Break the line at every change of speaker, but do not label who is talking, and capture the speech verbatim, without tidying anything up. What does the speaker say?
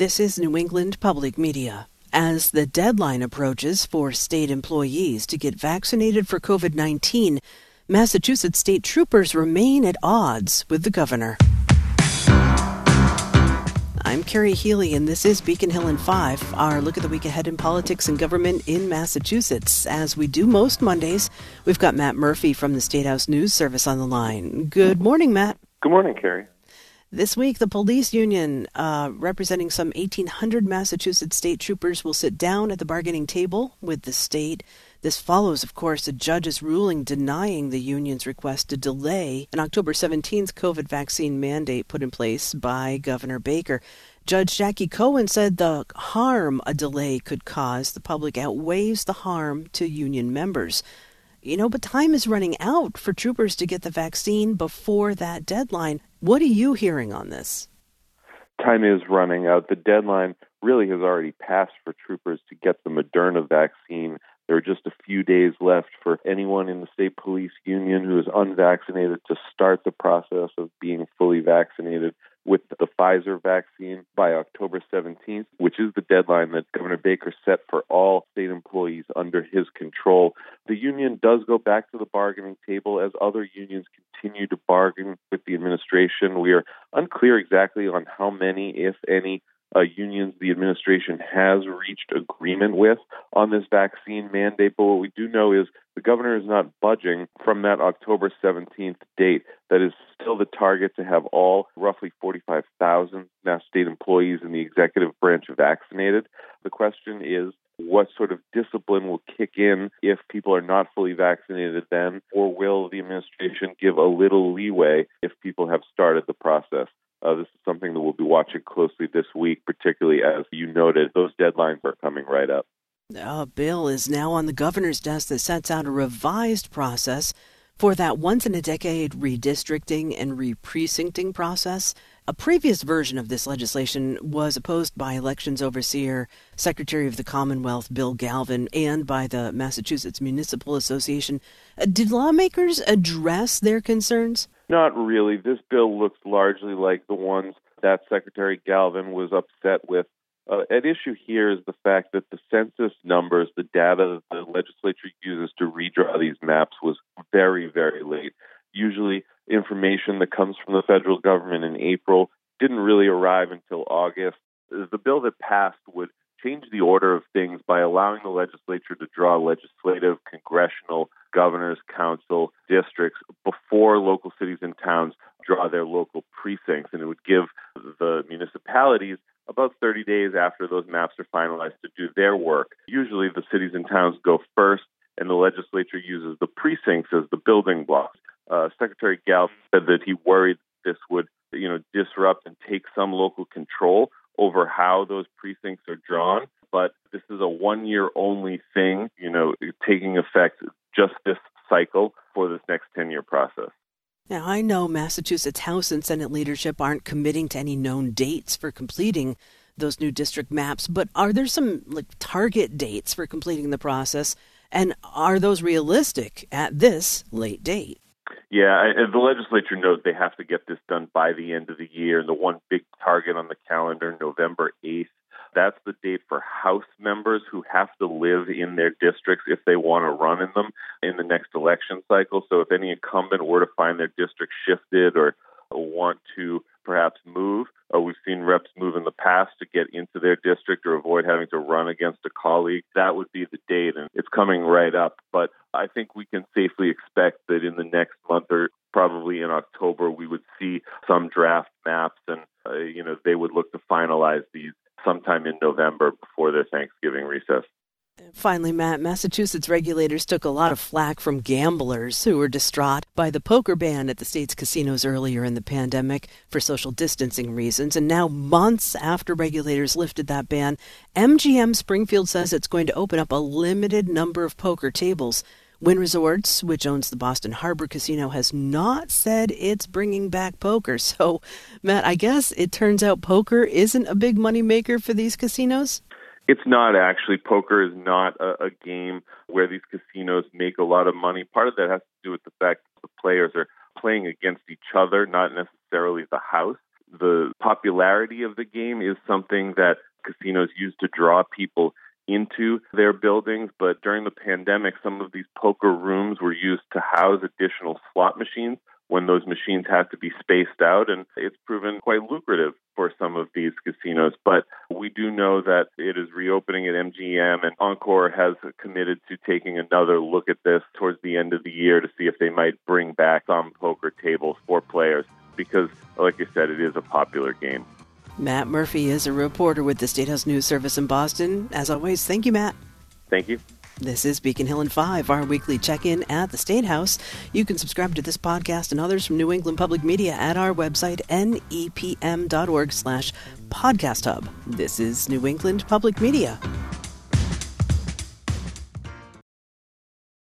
This is New England Public Media. As the deadline approaches for state employees to get vaccinated for covid nineteen, Massachusetts state troopers remain at odds with the governor. I'm Carrie Healy, and this is Beacon Hill in five, our look at the week ahead in politics and government in Massachusetts. As we do most Mondays, we've got Matt Murphy from the State House News Service on the line. Good morning, Matt.
Good morning, Carrie.
This week, the police union, uh, representing some eighteen hundred Massachusetts state troopers, will sit down at the bargaining table with the state. This follows, of course, a judge's ruling denying the union's request to delay an October seventeenth COVID vaccine mandate put in place by Governor Baker. Judge Jackie Cohen said the harm a delay could cause the public outweighs the harm to union members. You know, but time is running out for troopers to get the vaccine before that deadline. What are you hearing on this?
Time is running out. The deadline really has already passed for troopers to get the Moderna vaccine. There are just a few days left for anyone in the state police union who is unvaccinated to start the process of being fully vaccinated with the Pfizer vaccine by October seventeenth, which is the deadline that Governor Baker set for all state employees under his control. The union does go back to the bargaining table as other unions continue to bargain with the administration. We are unclear exactly on how many, if any, Uh, unions the administration has reached agreement with on this vaccine mandate. But what we do know is the governor is not budging from that October seventeenth date. That is still the target to have all roughly forty-five thousand Mass state employees in the executive branch vaccinated. The question is, what sort of discipline will kick in if people are not fully vaccinated then, or will the administration give a little leeway if people have started the process? Uh, this is something that we'll be watching closely this week, particularly as you noted, those deadlines are coming right up.
A bill is now on the governor's desk that sets out a revised process for that once-in-a-decade redistricting and re-precincting process. A previous version of this legislation was opposed by elections overseer, Secretary of the Commonwealth Bill Galvin, and by the Massachusetts Municipal Association. Uh, did lawmakers address their concerns?
Not really. This bill looks largely like the ones that Secretary Galvin was upset with. Uh, at issue here is the fact that the census numbers, the data that the legislature uses to redraw these maps, was very, very late. Usually information that comes from the federal government in April didn't really arrive until August. The bill that passed would change the order of things by allowing the legislature to draw legislative, congressional, governors, council, districts before local cities and towns draw their local precincts. And it would give the municipalities about thirty days after those maps are finalized to do their work. Usually the cities and towns go first, and the legislature uses the precincts as the building blocks. Uh, Secretary Galvin said that he worried this would, you know, disrupt and take some local control over how those precincts are drawn. But this is a one-year only thing, you know, taking effect just this cycle for this next ten-year process.
Now, I know Massachusetts House and Senate leadership aren't committing to any known dates for completing those new district maps, but are there some like target dates for completing the process, and are those realistic at this late date?
Yeah, and the legislature knows they have to get this done by the end of the year, and the one big target on the calendar, November eighth, that's the date for House members who have to live in their districts if they want to run in them in the next election cycle. So if any incumbent were to find their district shifted or want to perhaps move, or we've seen reps move in the past to get into their district or avoid having to run against a colleague, that would be the date, and it's coming right up. But I think we can safely expect that in the next month or probably in October, we would see some draft maps, and uh, you know they would look to finalize these sometime in November before their Thanksgiving recess.
Finally, Matt, Massachusetts regulators took a lot of flack from gamblers who were distraught by the poker ban at the state's casinos earlier in the pandemic for social distancing reasons. And now, months after regulators lifted that ban, M G M Springfield says it's going to open up a limited number of poker tables. Wynn Resorts, which owns the Boston Harbor Casino, has not said it's bringing back poker. So, Matt, I guess it turns out poker isn't a big moneymaker for these casinos?
It's not actually. Poker is not a, a game where these casinos make a lot of money. Part of that has to do with the fact that the players are playing against each other, not necessarily the house. The popularity of the game is something that casinos use to draw people into their buildings, but during the pandemic, some of these poker rooms were used to house additional slot machines when those machines have to be spaced out, and it's proven quite lucrative for some of these casinos. But we do know that it is reopening at M G M, and Encore has committed to taking another look at this towards the end of the year to see if they might bring back some poker tables for players, because, like I said, it is a popular game.
Matt Murphy is a reporter with the State House News Service in Boston. As always, thank you, Matt.
Thank you.
This is Beacon Hill in five, our weekly check-in at the State House. You can subscribe to this podcast and others from New England Public Media at our website, nepm.org slash podcast hub. This is New England Public Media.